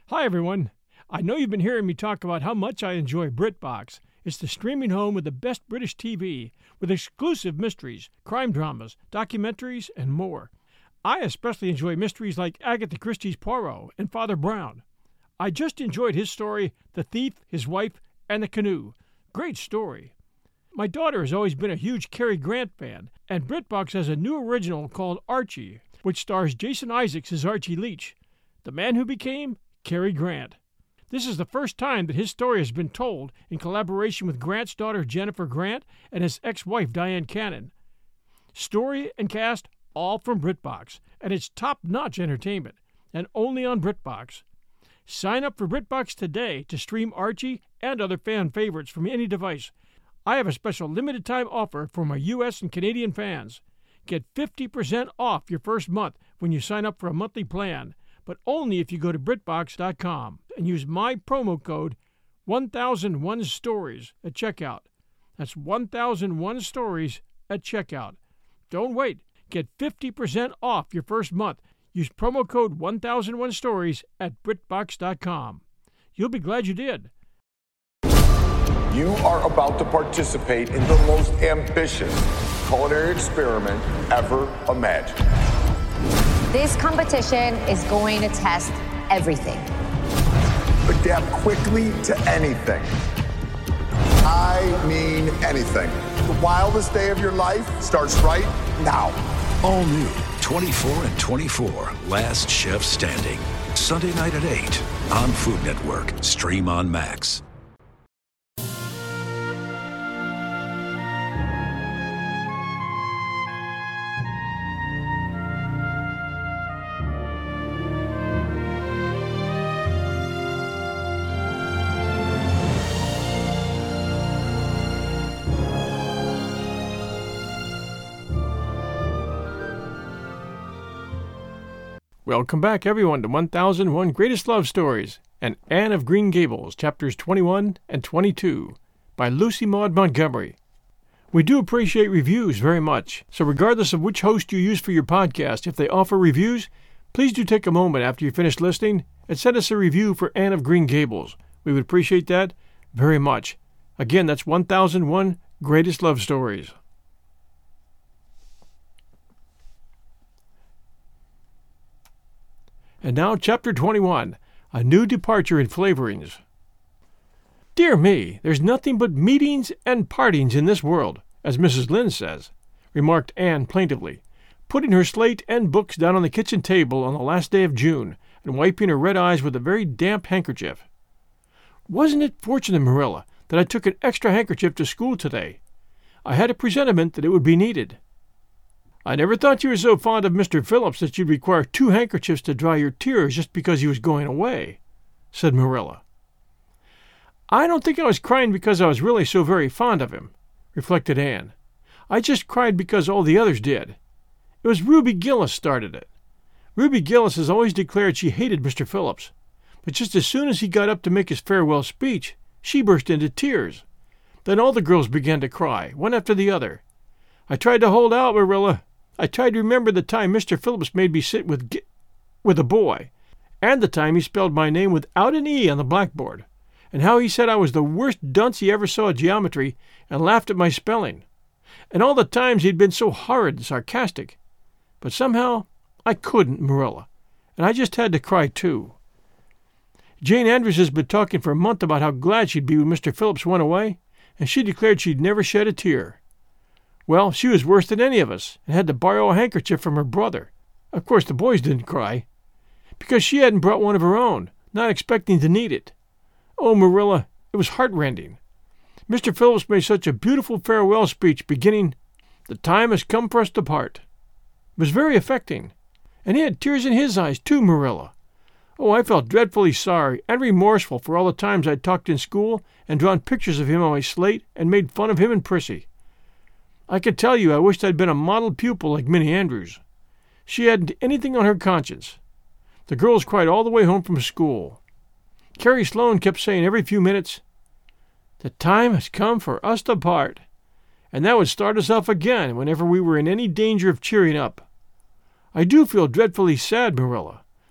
Hi, everyone. I know you've been hearing me talk about how much I enjoy BritBox. It's the streaming home with the best British TV, with exclusive mysteries, crime dramas, documentaries, and more. I especially enjoy mysteries like Agatha Christie's Poirot and Father Brown. I just enjoyed his story, The Thief, His Wife, and the Canoe. Great story. My daughter has always been a huge Cary Grant fan, and BritBox has a new original called Archie, which stars Jason Isaacs as Archie Leach, the man who became Cary Grant. This is the first time that his story has been told in collaboration with Grant's daughter Jennifer Grant and his ex-wife Diane Cannon. Story and cast all from BritBox, and it's top-notch entertainment, and only on BritBox. Sign up for BritBox today to stream Archie and other fan favorites from any device. I have a special limited-time offer for my U.S. and Canadian fans. Get 50% off your first month when you sign up for a monthly plan, but only if you go to BritBox.com and use my promo code 1001stories at checkout. That's 1001 stories at checkout. Don't wait. Get 50% off your first month. Use promo code 1001 stories at BritBox.com. You'll be glad you did. You are about to participate in the most ambitious culinary experiment ever imagined. This competition is going to test everything. Adapt quickly to anything. I mean anything. The wildest day of your life starts right now. All new 24 and 24, Last Chef Standing. Sunday night at 8 on Food Network. Stream on Max. Welcome back, everyone, to 1001 Greatest Love Stories and Anne of Green Gables, chapters 21 and 22, by Lucy Maud Montgomery. We do appreciate reviews very much, so regardless of which host you use for your podcast, if they offer reviews, please do take a moment after you finish listening and send us a review for Anne of Green Gables. We would appreciate that very much. Again, that's 1001 Greatest Love Stories. And now, Chapter 21, A New Departure in Flavorings. Dear me, there's nothing but meetings and partings in this world, as Mrs. Lynde says, remarked Anne plaintively, putting her slate and books down on the kitchen table on the last day of June and wiping her red eyes with a very damp handkerchief. Wasn't it fortunate, Marilla, that I took an extra handkerchief to school today? I had a presentiment that it would be needed. I never thought you were so fond of Mr. Phillips that you'd require 2 handkerchiefs to dry your tears just because he was going away, said Marilla. I don't think I was crying because I was really so very fond of him, reflected Anne. I just cried because all the others did. It was Ruby Gillis started it. Ruby Gillis has always declared she hated Mr. Phillips, but just as soon as he got up to make his farewell speech, she burst into tears. Then all the girls began to cry, one after the other. I tried to hold out, Marilla. I tried to remember the time Mr. Phillips made me sit with a boy, and the time he spelled my name without an E on the blackboard, and how he said I was the worst dunce he ever saw at geometry and laughed at my spelling, and all the times he'd been so horrid and sarcastic. But somehow I couldn't, Marilla, and I just had to cry too. Jane Andrews has been talking for a month about how glad she'd be when Mr. Phillips went away, and she declared she'd never shed a tear. Well, she was worse than any of us, and had to borrow a handkerchief from her brother. Of course, the boys didn't cry, because she hadn't brought one of her own, not expecting to need it. Oh, Marilla, it was heartrending. Mr. Phillips made such a beautiful farewell speech beginning, "The time has come for us to part." It was very affecting, and he had tears in his eyes, too, Marilla. Oh, I felt dreadfully sorry and remorseful for all the times I'd talked in school and drawn pictures of him on my slate and made fun of him and Prissy. I can tell you I wished I'd been a model pupil like Minnie Andrews. She hadn't anything on her conscience. The girls cried all the way home from school. Carrie Sloane kept saying every few minutes, "The time has come for us to part," and that would start us off again whenever we were in any danger of cheering up. I do feel dreadfully sad, Marilla,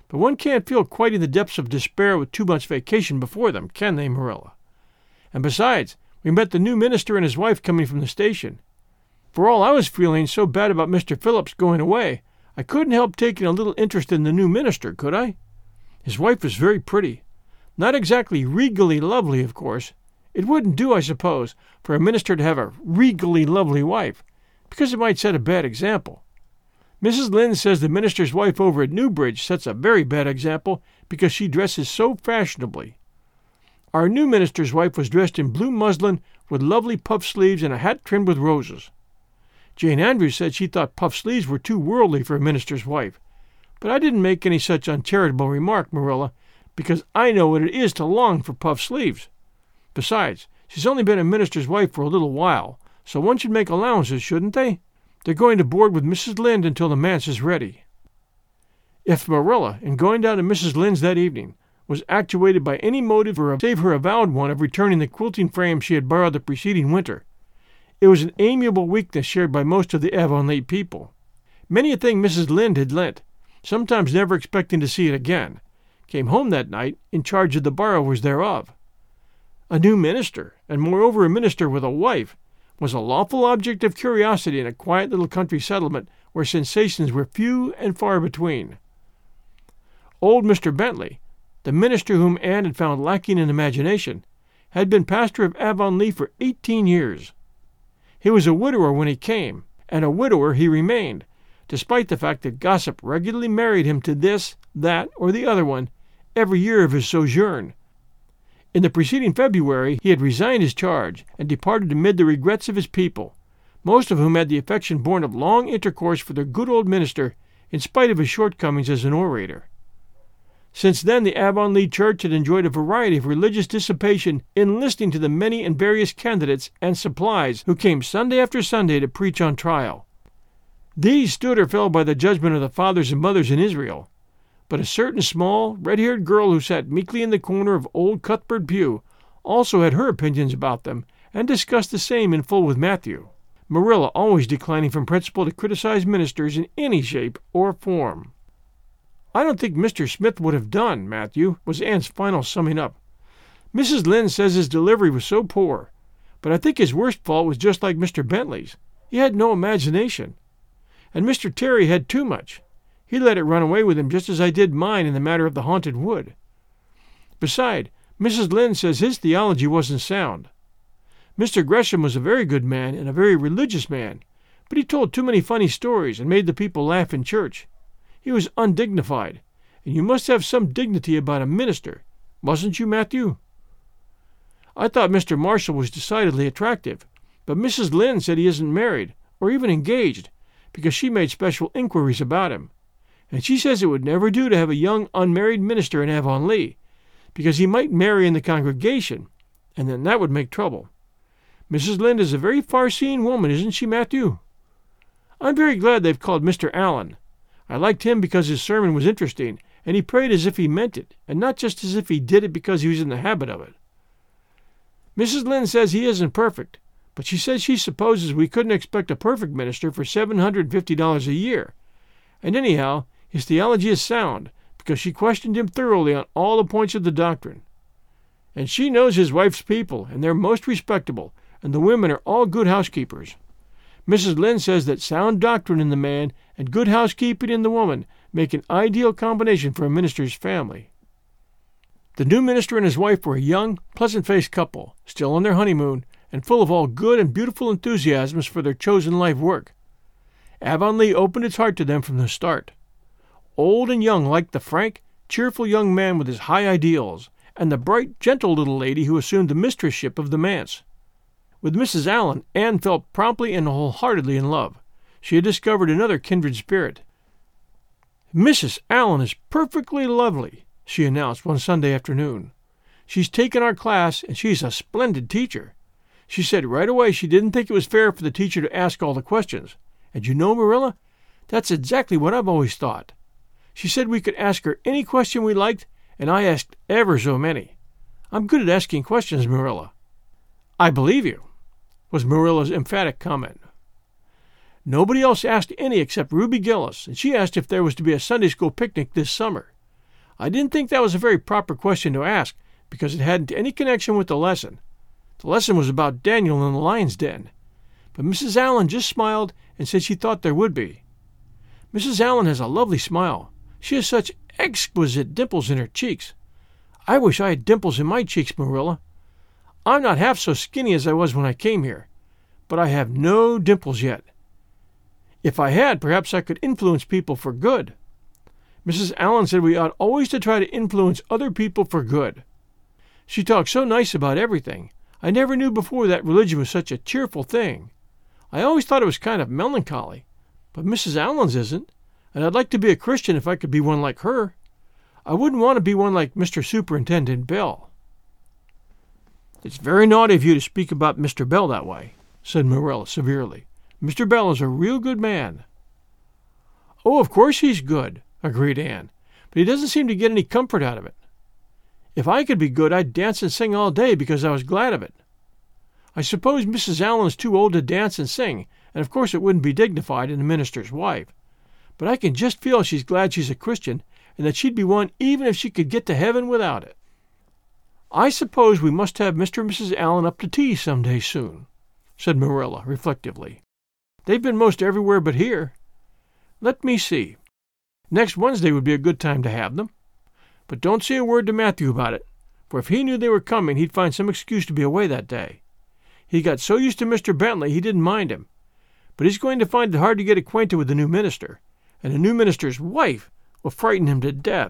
But one can't feel quite in the depths of despair with too much vacation before them, can they, Marilla? And besides, we met the new minister and his wife coming from the station. For all I was feeling so bad about Mr. Phillips going away, I couldn't help taking a little interest in the new minister, could I? His wife was very pretty. Not exactly regally lovely, of course. It wouldn't do, I suppose, for a minister to have a regally lovely wife, because it might set a bad example. Mrs. Lynde says the minister's wife over at Newbridge sets a very bad example because she dresses so fashionably. Our new minister's wife was dressed in blue muslin with lovely puff sleeves and a hat trimmed with roses. Jane Andrews said she thought puff sleeves were too worldly for a minister's wife, but I didn't make any such uncharitable remark, Marilla, because I know what it is to long for puff sleeves. Besides, she's only been a minister's wife for a little while, so one should make allowances, shouldn't they? They're going to board with Mrs. Lynde until the manse is ready. If Marilla, in going down to Mrs. Lynde's that evening, was actuated by any motive save her avowed one of returning the quilting frame she had borrowed the preceding winter, it was an amiable weakness shared by most of the Avonlea people. Many a thing Mrs. Lynde had lent, sometimes never expecting to see it again, came home that night in charge of the borrowers thereof. A new minister, and moreover a minister with a wife, was a lawful object of curiosity in a quiet little country settlement where sensations were few and far between. Old Mr. Bentley, the minister whom Anne had found lacking in imagination, had been pastor of Avonlea for 18 years. He was a widower when he came, and a widower he remained, despite the fact that gossip regularly married him to this, that, or the other one every year of his sojourn. In the preceding February he had resigned his charge and departed amid the regrets of his people, most of whom had the affection born of long intercourse for their good old minister, in spite of his shortcomings as an orator. Since then the Avonlea church had enjoyed a variety of religious dissipation in listening to the many and various candidates and supplies who came Sunday after Sunday to preach on trial. These stood or fell by the judgment of the fathers and mothers in Israel, but a certain small, red-haired girl who sat meekly in the corner of old Cuthbert pew also had her opinions about them, and discussed the same in full with Matthew, Marilla always declining from principle to criticize ministers in any shape or form. "I don't think Mr. Smith would have done, Matthew," was Anne's final summing up. "Mrs. Lynde says his delivery was so poor, but I think his worst fault was just like Mr. Bentley's. He had no imagination. And Mr. Terry had too much. He let it run away with him just as I did mine in the matter of the haunted wood. Beside, Mrs. Lynde says his theology wasn't sound. Mr. Gresham was a very good man and a very religious man, but he told too many funny stories and made the people laugh in church. He was undignified, and you must have some dignity about a minister, mustn't you, Matthew? I thought Mr. Marshall was decidedly attractive, but Mrs. Lynde said he isn't married, or even engaged, because she made special inquiries about him, and she says it would never do to have a young unmarried minister in Avonlea, because he might marry in the congregation, and then that would make trouble. Mrs. Lynde is a very far-seeing woman, isn't she, Matthew? I'm very glad they've called Mr. Allen. I liked him because his sermon was interesting, and he prayed as if he meant it, and not just as if he did it because he was in the habit of it. Mrs. Lynde says he isn't perfect, but she says she supposes we couldn't expect a perfect minister for $750 a year, and anyhow, his theology is sound, because she questioned him thoroughly on all the points of the doctrine. And she knows his wife's people, and they're most respectable, and the women are all good housekeepers. Mrs. Lynde says that sound doctrine in the man and good housekeeping in the woman make an ideal combination for a minister's family. The new minister and his wife were a young, pleasant-faced couple, still on their honeymoon, and full of all good and beautiful enthusiasms for their chosen life work. Avonlea opened its heart to them from the start. Old and young liked the frank, cheerful young man with his high ideals, and the bright, gentle little lady who assumed the mistressship of the manse. With Mrs. Allen, Anne felt promptly and wholeheartedly in love. She had discovered another kindred spirit. "Mrs. Allen is perfectly lovely," she announced one Sunday afternoon. "She's taken our class, and she's a splendid teacher. She said right away she didn't think it was fair for the teacher to ask all the questions. And you know, Marilla, that's exactly what I've always thought. She said we could ask her any question we liked, and I asked ever so many. I'm good at asking questions, Marilla." "I believe you," was Marilla's emphatic comment. "Nobody else asked any except Ruby Gillis, and she asked if there was to be a Sunday school picnic this summer. I didn't think that was a very proper question to ask, because it hadn't any connection with the lesson. The lesson was about Daniel in the lion's den. But Mrs. Allen just smiled and said she thought there would be. Mrs. Allen has a lovely smile. She has such exquisite dimples in her cheeks. I wish I had dimples in my cheeks, Marilla. I'm not half so skinny as I was when I came here, but I have no dimples yet. If I had, perhaps I could influence people for good. Mrs. Allen said we ought always to try to influence other people for good. She talked so nice about everything. I never knew before that religion was such a cheerful thing. I always thought it was kind of melancholy, but Mrs. Allen's isn't, and I'd like to be a Christian if I could be one like her. I wouldn't want to be one like Mr. Superintendent Bell. It's very naughty of you to speak about Mr. Bell that way, said Marilla severely. Mr. Bell is a real good man. Oh, of course he's good, agreed Anne, but he doesn't seem to get any comfort out of it. If I could be good, I'd dance and sing all day because I was glad of it. I suppose Mrs. Allen is too old to dance and sing, and of course it wouldn't be dignified in a minister's wife. But I can just feel she's glad she's a Christian, and that she'd be one even if she could get to heaven without it. I suppose we must have Mr. and Mrs. Allen up to tea some day soon, said Marilla reflectively. They've been most everywhere but here. Let me see. Next Wednesday would be a good time to have them. But don't say a word to Matthew about it, for if he knew they were coming, he'd find some excuse to be away that day. He got so used to Mr. Bentley he didn't mind him. But he's going to find it hard to get acquainted with the new minister, and the new minister's wife will frighten him to death.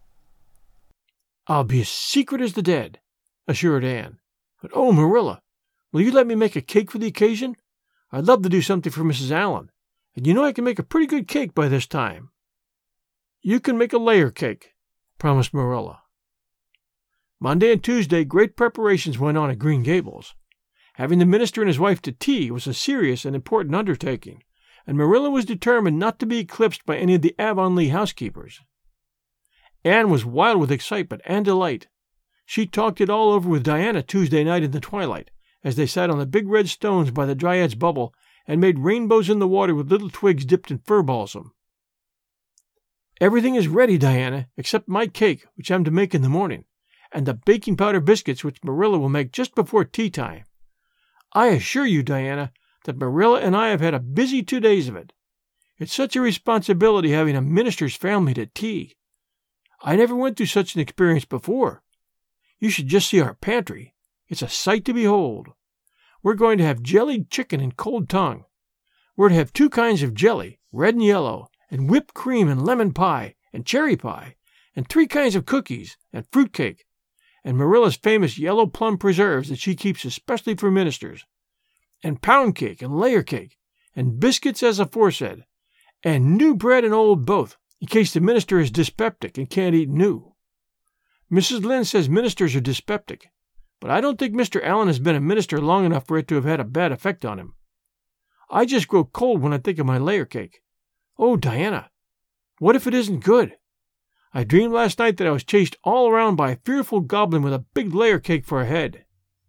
I'll be as secret as the dead, assured Anne. But oh, Marilla, will you let me make a cake for the occasion? I'd love to do something for Mrs. Allen, and you know I can make a pretty good cake by this time. You can make a layer cake, promised Marilla. Monday and Tuesday great preparations went on at Green Gables. Having the minister and his wife to tea was a serious and important undertaking, and Marilla was determined not to be eclipsed by any of the Avonlea housekeepers. Anne was wild with excitement and delight. She talked it all over with Diana Tuesday night in the twilight, as they sat on the big red stones by the Dryad's Bubble and made rainbows in the water with little twigs dipped in fir balsam. Everything is ready, Diana, except my cake, which I'm to make in the morning, and the baking powder biscuits which Marilla will make just before tea time. I assure you, Diana, that Marilla and I have had a busy 2 days of it. It's such a responsibility having a minister's family to tea. I never went through such an experience before. You should just see our pantry. It's a sight to behold. We're going to have jellied chicken and cold tongue. We're to have 2 kinds of jelly, red and yellow, and whipped cream and lemon pie and cherry pie, and 3 kinds of cookies and fruit cake, and Marilla's famous yellow plum preserves that she keeps especially for ministers, and pound cake and layer cake, and biscuits as aforesaid, and new bread and old both, in case the minister is dyspeptic and can't eat new. Mrs. Lynde says ministers are dyspeptic, but I don't think Mr. Allen has been a minister long enough for it to have had a bad effect on him. I just grow cold when I think of my layer cake. Oh, Diana, what if it isn't good? I dreamed last night that I was chased all around by a fearful goblin with a big layer cake for a head.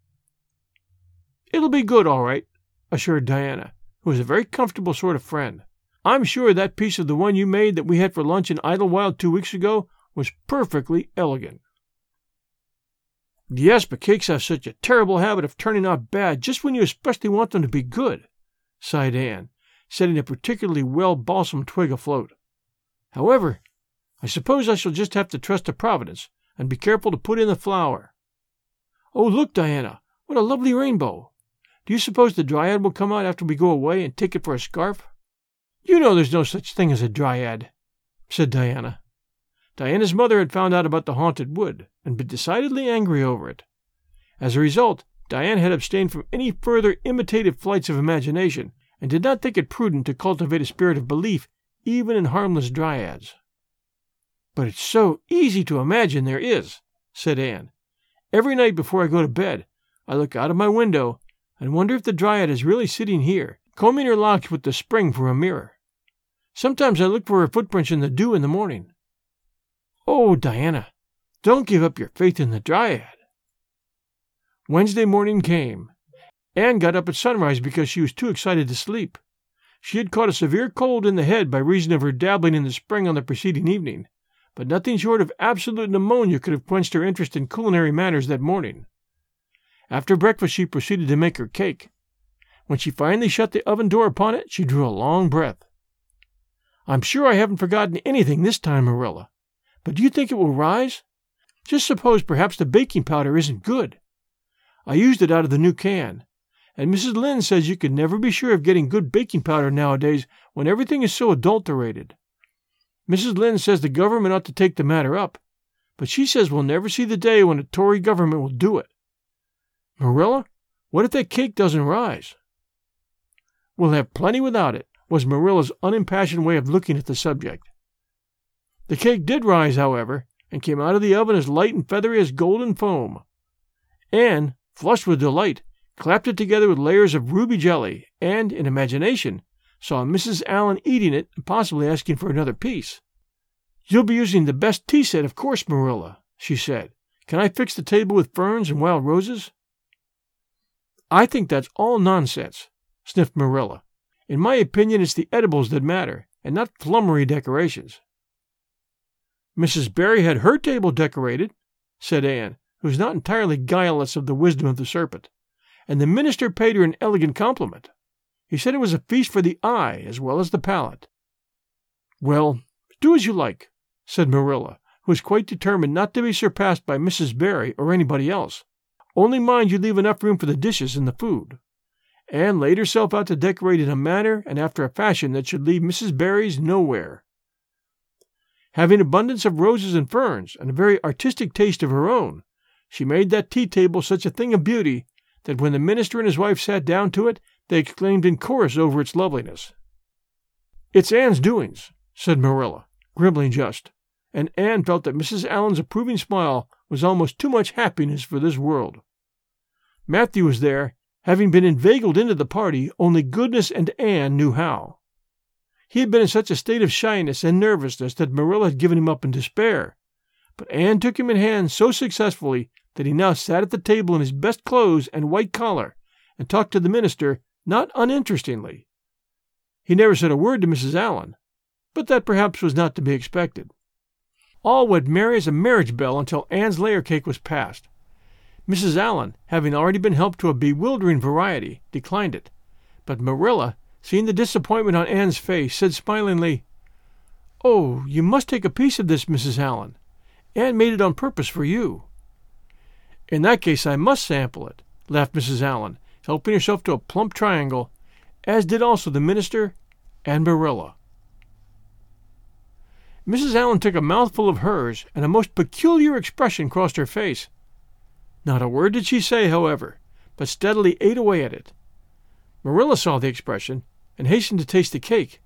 It'll be good, all right, assured Diana, who was a very comfortable sort of friend. I'm sure that piece of the one you made that we had for lunch in Idlewild 2 weeks ago was perfectly elegant. Yes, but cakes have such a terrible habit of turning out bad just when you especially want them to be good, sighed Anne, setting a particularly well-balsamed twig afloat. However, I suppose I shall just have to trust to Providence and be careful to put in the flour. Oh, look, Diana, what a lovely rainbow! Do you suppose the Dryad will come out after we go away and take it for a scarf? You know there's no such thing as a Dryad, said Diana. Diana's mother had found out about the haunted wood and been decidedly angry over it. As a result, Diana had abstained from any further imitative flights of imagination and did not think it prudent to cultivate a spirit of belief even in harmless dryads. But it's so easy to imagine there is, said Anne. Every night before I go to bed, I look out of my window and wonder if the Dryad is really sitting here, combing her locks with the spring for a mirror. Sometimes I look for her footprints in the dew in the morning. Oh, Diana, don't give up your faith in the Dryad. Wednesday morning came. Anne got up at sunrise because she was too excited to sleep. She had caught a severe cold in the head by reason of her dabbling in the spring on the preceding evening, but nothing short of absolute pneumonia could have quenched her interest in culinary matters that morning. After breakfast she proceeded to make her cake. When she finally shut the oven door upon it, she drew a long breath. "I'm sure I haven't forgotten anything this time, Marilla. But do you think it will rise? Just suppose perhaps the baking powder isn't good. I used it out of the new can, and Mrs. Lynde says you can never be sure of getting good baking powder nowadays when everything is so adulterated. Mrs. Lynde says the government ought to take the matter up, but she says we'll never see the day when a Tory government will do it. Marilla, what if that cake doesn't rise?" "We'll have plenty without it," was Marilla's unimpassioned way of looking at the subject. The cake did rise, however, and came out of the oven as light and feathery as golden foam. Anne, flushed with delight, clapped it together with layers of ruby jelly, and, in imagination, saw Mrs. Allen eating it and possibly asking for another piece. "You'll be using the best tea set, of course, Marilla," she said. "Can I fix the table with ferns and wild roses?" "I think that's all nonsense," sniffed Marilla. "In my opinion, it's the edibles that matter, and not flummery decorations." "Mrs. Barry had her table decorated," said Anne, who was not entirely guileless of the wisdom of the serpent, "and the minister paid her an elegant compliment. He said it was a feast for the eye as well as the palate." "Well, do as you like," said Marilla, who was quite determined not to be surpassed by Mrs. Barry or anybody else. "Only mind you leave enough room for the dishes and the food." Anne laid herself out to decorate in a manner and after a fashion that should leave Mrs. Barry's nowhere. Having abundance of roses and ferns and a very artistic taste of her own, she made that tea table such a thing of beauty that when the minister and his wife sat down to it, they exclaimed in chorus over its loveliness. "It's Anne's doings," said Marilla, gribbling just, and Anne felt that Mrs. Allen's approving smile was almost too much happiness for this world. Matthew was there, having been inveigled into the party only goodness and Anne knew how. He had been in such a state of shyness and nervousness that Marilla had given him up in despair, but Anne took him in hand so successfully that he now sat at the table in his best clothes and white collar and talked to the minister not uninterestingly. He never said a word to Mrs. Allen, but that perhaps was not to be expected. All went merry as a marriage bell until Anne's layer cake was passed. Mrs. Allen, having already been helped to a bewildering variety, declined it, but Marilla, seeing the disappointment on Anne's face, said smilingly, "Oh, you must take a piece of this, Mrs. Allen. Anne made it on purpose for you." "In that case I must sample it," laughed Mrs. Allen, helping herself to a plump triangle, as did also the minister and Marilla. Mrs. Allen took a mouthful of hers, and a most peculiar expression crossed her face. Not a word did she say, however, but steadily ate away at it. Marilla saw the expression and hastened to taste the cake.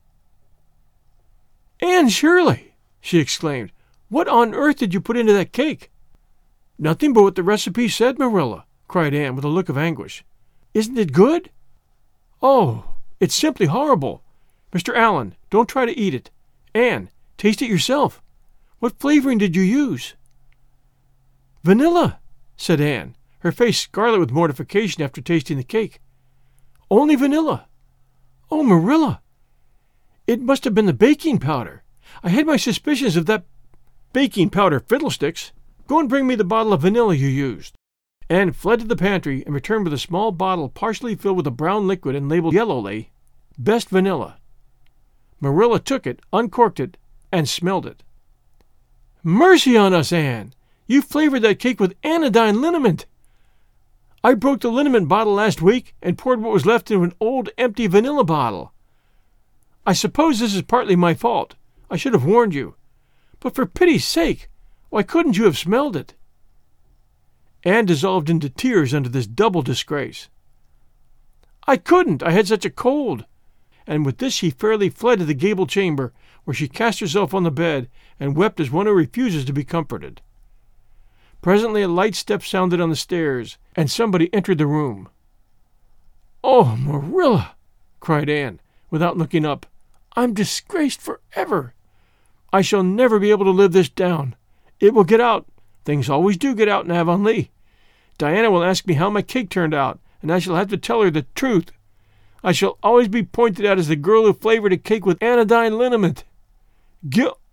"Anne Shirley!" she exclaimed. "What on earth did you put into that cake?" "Nothing but what the recipe said, Marilla," cried Anne with a look of anguish. "Isn't it good?" "Oh, it's simply horrible. Mr. Allen, don't try to eat it. Anne, taste it yourself. What flavoring did you use?" "Vanilla," said Anne, her face scarlet with mortification after tasting the cake. "Only vanilla. Oh, Marilla, it must have been the baking powder. I had my suspicions of that baking powder fiddlesticks. Go and bring me the bottle of vanilla you used." Anne fled to the pantry and returned with a small bottle partially filled with a brown liquid and labeled yellowly, "Best Vanilla." Marilla took it, uncorked it, and smelled it. "Mercy on us, Anne! You flavored that cake with anodyne liniment." "I broke the liniment bottle last week and poured what was left into an old empty vanilla bottle. I suppose this is partly my fault. I should have warned you. But for pity's sake, why couldn't you have smelled it?" Anne dissolved into tears under this double disgrace. "I couldn't. I had such a cold." And with this she fairly fled to the gable chamber, where she cast herself on the bed and wept as one who refuses to be comforted. Presently a light step sounded on the stairs, and somebody entered the room. "Oh, Marilla," cried Anne, without looking up, "I'm disgraced forever. I shall never be able to live this down. It will get out. Things always do get out in Avonlea. Diana will ask me how my cake turned out, and I shall have to tell her the truth. I shall always be pointed out as the girl who flavored a cake with anodyne liniment.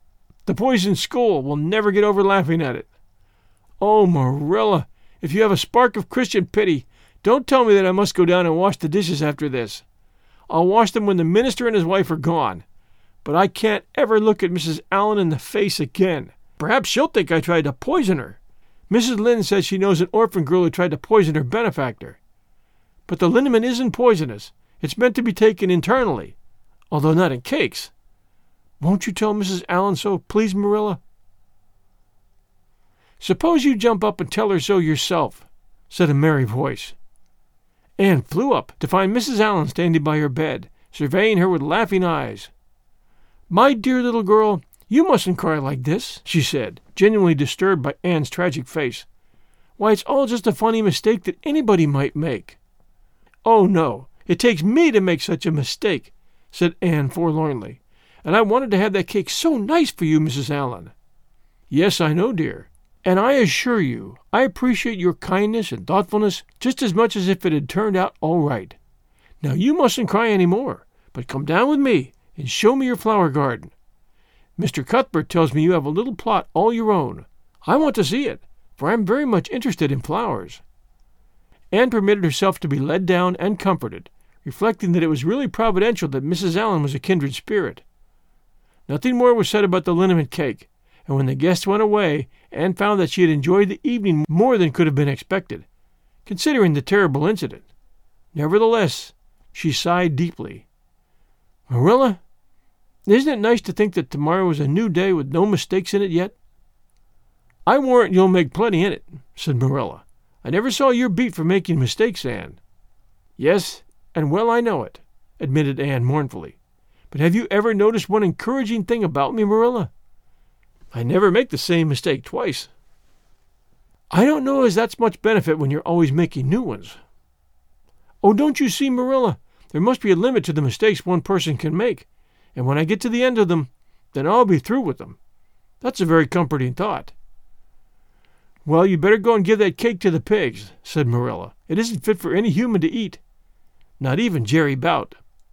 The boys in school will never get over laughing at it. Oh, Marilla, if you have a spark of Christian pity, don't tell me that I must go down and wash the dishes after this. I'll wash them when the minister and his wife are gone. But I can't ever look at Mrs. Allen in the face again. Perhaps she'll think I tried to poison her. Mrs. Lynde says she knows an orphan girl who tried to poison her benefactor. But the liniment isn't poisonous. It's meant to be taken internally, although not in cakes. Won't you tell Mrs. Allen so, please, Marilla? Suppose you jump up and tell her so yourself, said a merry voice. Anne flew up to find Mrs. Allen standing by her bed, surveying her with laughing eyes. My dear little girl, you mustn't cry like this, she said, genuinely disturbed by Anne's tragic face. Why, it's all just a funny mistake that anybody might make. Oh, no, it takes me to make such a mistake, said Anne forlornly. And I wanted to have that cake so nice for you, Mrs. Allen. Yes, I know, dear. And I assure you, I appreciate your kindness and thoughtfulness just as much as if it had turned out all right. Now you mustn't cry any more, but come down with me and show me your flower garden. Mr. Cuthbert tells me you have a little plot all your own. I want to see it, for I am very much interested in flowers. Anne permitted herself to be led down and comforted, reflecting that it was really providential that Mrs. Allen was a kindred spirit. Nothing more was said about the liniment cake, and when the guests went away, Anne found that she had enjoyed the evening more than could have been expected, considering the terrible incident. Nevertheless, she sighed deeply. Marilla, isn't it nice to think that tomorrow is a new day with no mistakes in it yet? I warrant you'll make plenty in it, said Marilla. I never saw your beat for making mistakes, Anne. Yes, and well I know it, admitted Anne mournfully. But have you ever noticed one encouraging thing about me, Marilla? I never make the same mistake twice. I don't know as that's much benefit when you're always making new ones. Oh, don't you see, Marilla? There must be a limit to the mistakes one person can make, and when I get to the end of them, then I'll be through with them. That's a very comforting thought. Well, you better go and give that cake to the pigs, said Marilla. It isn't fit for any human to eat, not even Jerry Bout.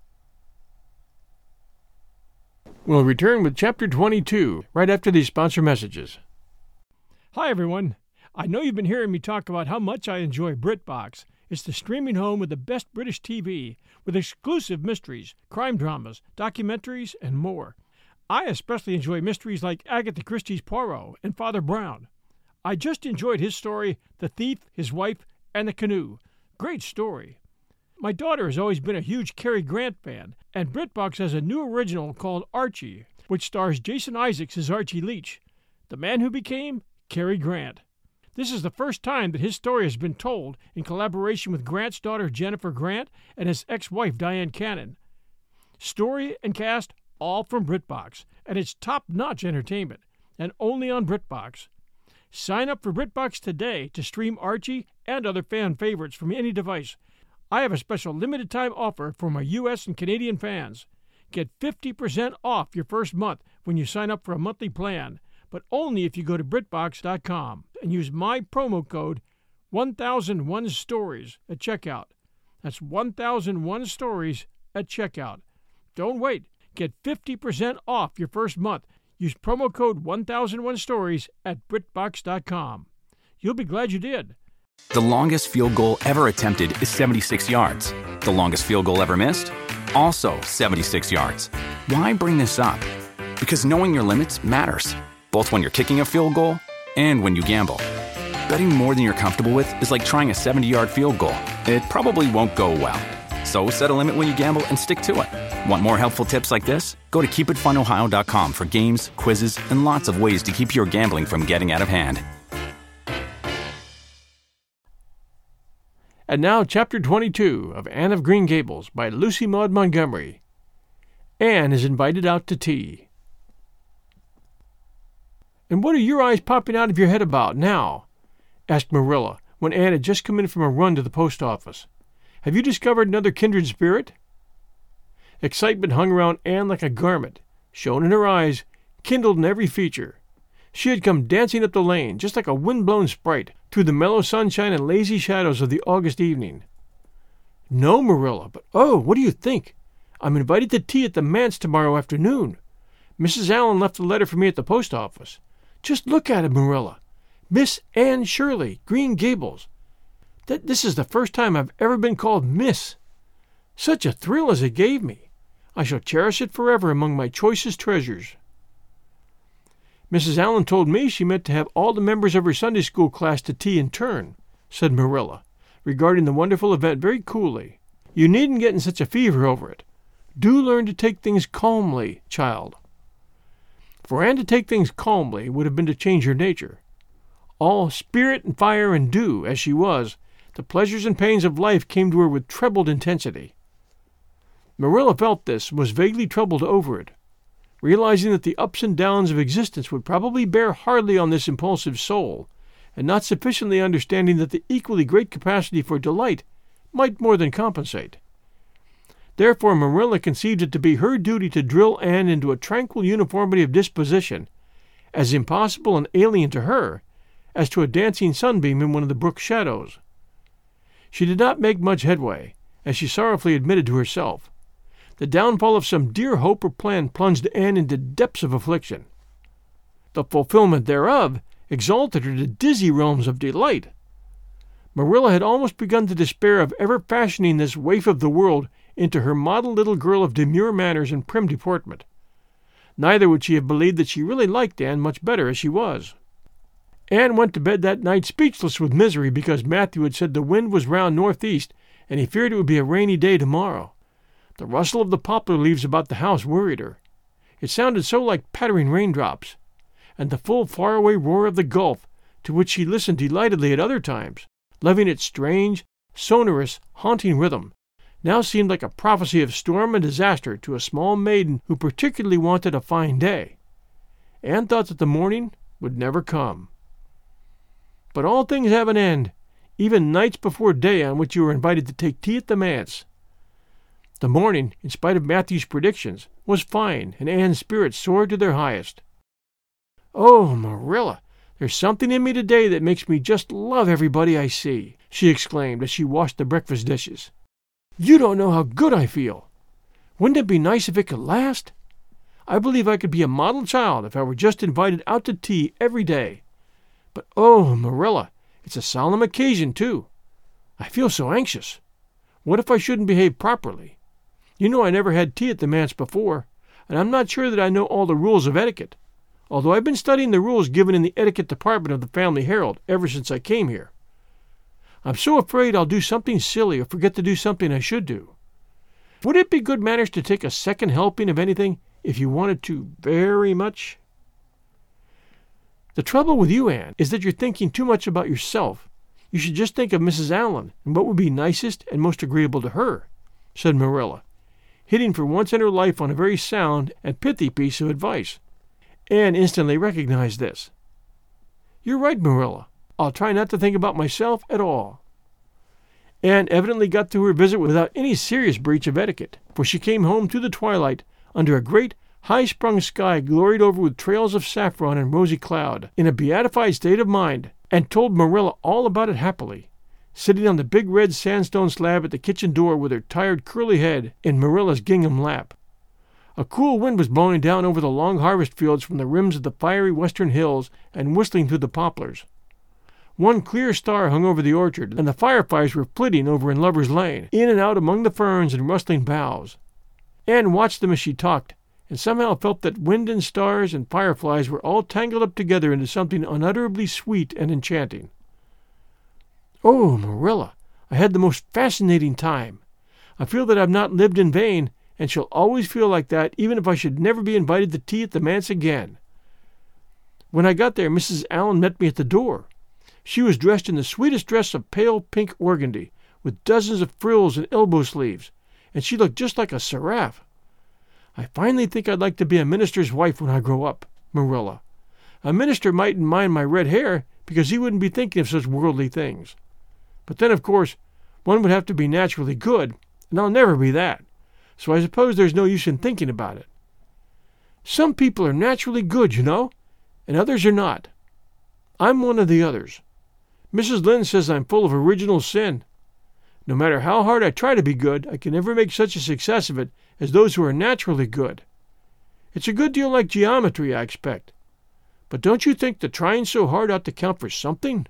We'll return with Chapter 22 right after these sponsor messages. Hi, everyone. I know you've been hearing me talk about how much I enjoy BritBox. It's the streaming home with the best British TV, with exclusive mysteries, crime dramas, documentaries, and more. I especially enjoy mysteries like Agatha Christie's Poirot and Father Brown. I just enjoyed his story, The Thief, His Wife, and the Canoe. Great story. My daughter has always been a huge Cary Grant fan, and BritBox has a new original called Archie, which stars Jason Isaacs as Archie Leach, the man who became Cary Grant. This is the first time that his story has been told in collaboration with Grant's daughter Jennifer Grant and his ex-wife Diane Cannon. Story and cast all from BritBox, and it's top-notch entertainment, and only on BritBox. Sign up for BritBox today to stream Archie and other fan favorites from any device. I have a special limited-time offer for my U.S. and Canadian fans. Get 50% off your first month when you sign up for a monthly plan, but only if you go to BritBox.com and use my promo code 1001stories at checkout. That's 1001stories at checkout. Don't wait. Get 50% off your first month. Use promo code 1001stories at BritBox.com. You'll be glad you did. The longest field goal ever attempted is 76 yards. The longest field goal ever missed? Also 76 yards. Why bring this up? Because knowing your limits matters, both when you're kicking a field goal and when you gamble. Betting more than you're comfortable with is like trying a 70-yard field goal. It probably won't go well. So set a limit when you gamble and stick to it. Want more helpful tips like this? Go to keepitfunohio.com for games, quizzes, and lots of ways to keep your gambling from getting out of hand. And now, Chapter 22 of Anne of Green Gables by Lucy Maud Montgomery. Anne is invited out to tea. And what are your eyes popping out of your head about now? Asked Marilla, when Anne had just come in from a run to the post office. Have you discovered another kindred spirit? Excitement hung around Anne like a garment, shone in her eyes, kindled in every feature. She had come dancing up the lane, just like a wind-blown sprite, through the mellow sunshine and lazy shadows of the August evening. No, Marilla, but oh, what do you think? I'm invited to tea at the manse tomorrow afternoon. Mrs. Allen left a letter for me at the post office. Just look at it, Marilla. Miss Anne Shirley, Green Gables. This is the first time I've ever been called Miss. Such a thrill as it gave me. I shall cherish it forever among my choicest treasures. Mrs. Allen told me she meant to have all the members of her Sunday school class to tea in turn, said Marilla, regarding the wonderful event very coolly. You needn't get in such a fever over it. Do learn to take things calmly, child. For Anne to take things calmly would have been to change her nature. All spirit and fire and dew, as she was, the pleasures and pains of life came to her with trebled intensity. Marilla felt this and was vaguely troubled over it, realizing that the ups and downs of existence would probably bear hardly on this impulsive soul, and not sufficiently understanding that the equally great capacity for delight might more than compensate. Therefore Marilla conceived it to be her duty to drill Anne into a tranquil uniformity of disposition, as impossible and alien to her as to a dancing sunbeam in one of the brook shadows. She did not make much headway, as she sorrowfully admitted to herself. The downfall of some dear hope or plan plunged Anne into depths of affliction. The fulfillment thereof exalted her to dizzy realms of delight. Marilla had almost begun to despair of ever fashioning this waif of the world into her model little girl of demure manners and prim deportment. Neither would she have believed that she really liked Anne much better as she was. Anne went to bed that night speechless with misery because Matthew had said the wind was round northeast and he feared it would be a rainy day tomorrow. The rustle of the poplar leaves about the house worried her. It sounded so like pattering raindrops, and the full faraway roar of the Gulf, to which she listened delightedly at other times, loving its strange, sonorous, haunting rhythm, now seemed like a prophecy of storm and disaster to a small maiden who particularly wanted a fine day. Anne thought that the morning would never come. But all things have an end, even nights before day on which you are invited to take tea at the manse. The morning, in spite of Matthew's predictions, was fine, and Anne's spirits soared to their highest. "Oh, Marilla, there's something in me today that makes me just love everybody I see," she exclaimed as she washed the breakfast dishes. "You don't know how good I feel. Wouldn't it be nice if it could last? I believe I could be a model child if I were just invited out to tea every day. But oh, Marilla, it's a solemn occasion, too. I feel so anxious. What if I shouldn't behave properly? You know I never had tea at the manse before, and I'm not sure that I know all the rules of etiquette, although I've been studying the rules given in the etiquette department of the Family Herald ever since I came here. I'm so afraid I'll do something silly or forget to do something I should do. Would it be good manners to take a second helping of anything if you wanted to very much?" "The trouble with you, Anne, is that you're thinking too much about yourself. You should just think of Mrs. Allen and what would be nicest and most agreeable to her," said Marilla, hitting for once in her life on a very sound and pithy piece of advice. Anne instantly recognized this. "You're right, Marilla. I'll try not to think about myself at all." Anne evidently got through her visit without any serious breach of etiquette, for she came home through the twilight under a great high-sprung sky gloried over with trails of saffron and rosy cloud, in a beatified state of mind, and told Marilla all about it happily, sitting on the big red sandstone slab at the kitchen door with her tired curly head in Marilla's gingham lap. A cool wind was blowing down over the long harvest fields from the rims of the fiery western hills and whistling through the poplars. One clear star hung over the orchard, and the fireflies were flitting over in Lover's Lane, in and out among the ferns and rustling boughs. Anne watched them as she talked, and somehow felt that wind and stars and fireflies were all tangled up together into something unutterably sweet and enchanting. "Oh, Marilla, I had the most fascinating time. I feel that I've not lived in vain, and shall always feel like that even if I should never be invited to tea at the manse again. When I got there, Mrs. Allen met me at the door. She was dressed in the sweetest dress of pale pink organdy, with dozens of frills and elbow sleeves, and she looked just like a seraph. I finally think I'd like to be a minister's wife when I grow up, Marilla. A minister mightn't mind my red hair because he wouldn't be thinking of such worldly things. But then, of course, one would have to be naturally good, and I'll never be that, so I suppose there's no use in thinking about it. Some people are naturally good, you know, and others are not. I'm one of the others. Mrs. Lynde says I'm full of original sin. No matter how hard I try to be good, I can never make such a success of it as those who are naturally good. It's a good deal like geometry, I expect. But don't you think that trying so hard ought to count for something?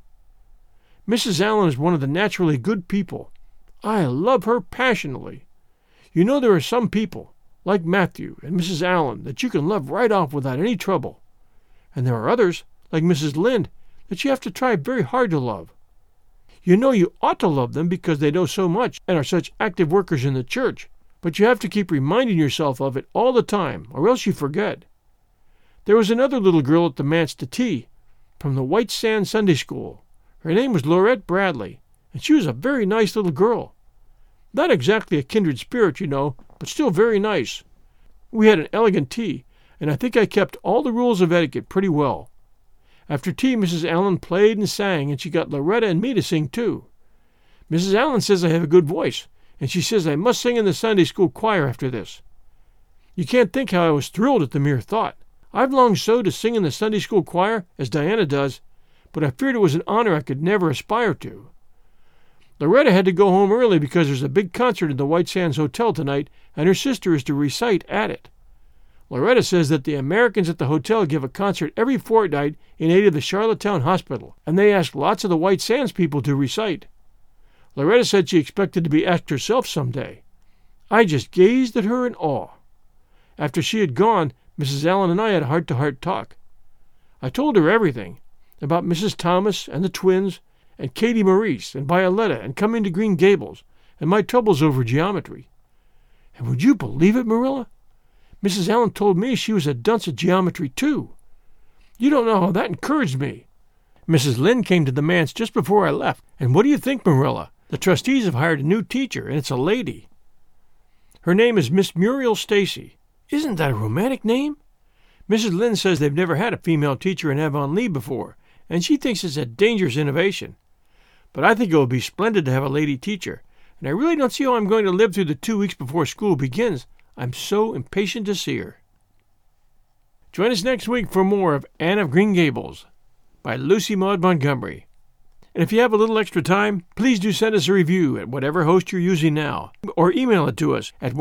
Mrs. Allen is one of the naturally good people. I love her passionately. You know there are some people, like Matthew and Mrs. Allen, that you can love right off without any trouble. And there are others, like Mrs. Lynde, that you have to try very hard to love. You know you ought to love them because they know so much and are such active workers in the church, but you have to keep reminding yourself of it all the time, or else you forget. There was another little girl at the manse to tea, from the White Sands Sunday School. Her name was Laurette Bradley, and she was a very nice little girl. Not exactly a kindred spirit, you know, but still very nice. We had an elegant tea, and I think I kept all the rules of etiquette pretty well. After tea, Mrs. Allen played and sang, and she got Loretta and me to sing too. Mrs. Allen says I have a good voice, and she says I must sing in the Sunday school choir after this. You can't think how I was thrilled at the mere thought. I've longed so to sing in the Sunday school choir, as Diana does, but I feared it was an honor I could never aspire to. Loretta had to go home early because there's a big concert in the White Sands Hotel tonight, and her sister is to recite at it. Loretta says that the Americans at the hotel give a concert every fortnight in aid of the Charlottetown Hospital, and they ask lots of the White Sands people to recite. Loretta said she expected to be asked herself some day. I just gazed at her in awe. After she had gone, Mrs. Allen and I had a heart-to-heart talk. I told her everything, about Mrs. Thomas and the twins, and Katie Maurice and Violetta and coming to Green Gables, and my troubles over geometry. And would you believe it, Marilla? Mrs. Allen told me she was a dunce at geometry, too. You don't know how that encouraged me. Mrs. Lynde came to the manse just before I left, and what do you think, Marilla? The trustees have hired a new teacher, and it's a lady. Her name is Miss Muriel Stacy. Isn't that a romantic name? Mrs. Lynde says they've never had a female teacher in Avonlea before, and she thinks it's a dangerous innovation. But I think it will be splendid to have a lady teacher, and I really don't see how I'm going to live through the 2 weeks before school begins. I'm so impatient to see her. Join us next week for more of Anne of Green Gables by Lucy Maud Montgomery. And if you have a little extra time, please do send us a review at whatever host you're using now, or email it to us at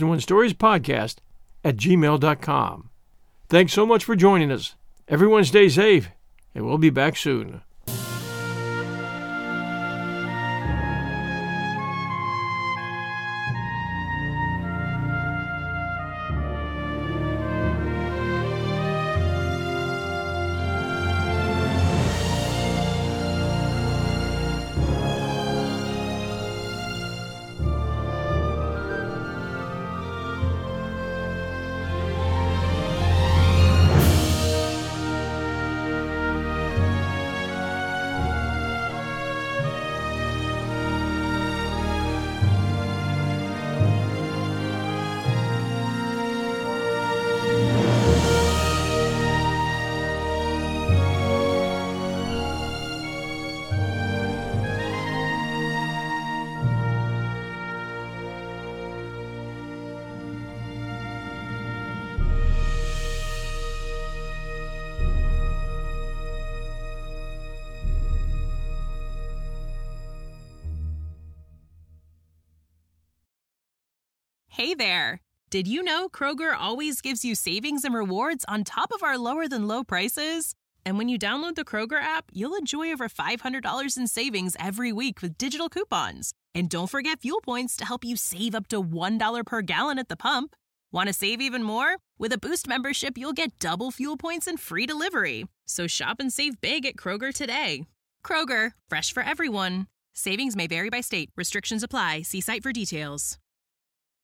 1001storiespodcast@gmail.com. Thanks so much for joining us. Everyone stay safe, and we'll be back soon. Hey there! Did you know Kroger always gives you savings and rewards on top of our lower-than-low prices? And when you download the Kroger app, you'll enjoy over $500 in savings every week with digital coupons. And don't forget fuel points to help you save up to $1 per gallon at the pump. Want to save even more? With a Boost membership, you'll get double fuel points and free delivery. So shop and save big at Kroger today. Kroger, fresh for everyone. Savings may vary by state. Restrictions apply. See site for details.